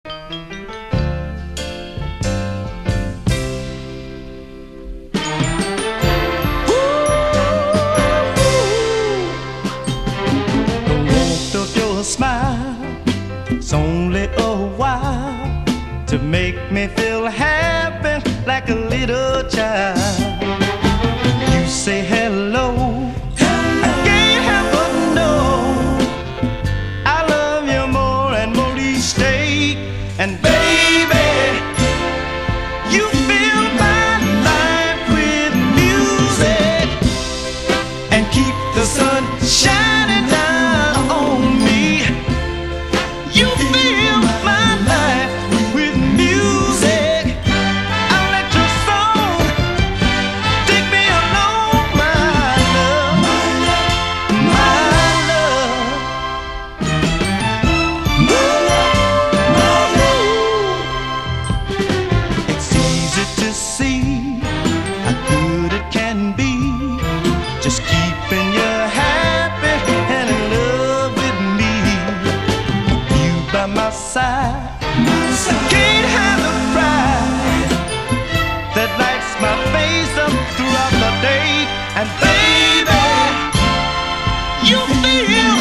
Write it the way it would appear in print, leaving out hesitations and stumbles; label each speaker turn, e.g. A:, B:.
A: warmth of your smile, it's only a while to make me feel happy like a little child. You say hello, I can't help but know I love you more and more each day. And baby, you fill my life with music and keep the sun shining down on me. You fill my life with music. I'll let your song take me along, my love, my love. It's easy to see how good it can be, just keeping you happy and in love with me. You by my side, can't have the pride that lights my face up throughout the day. And baby, you feel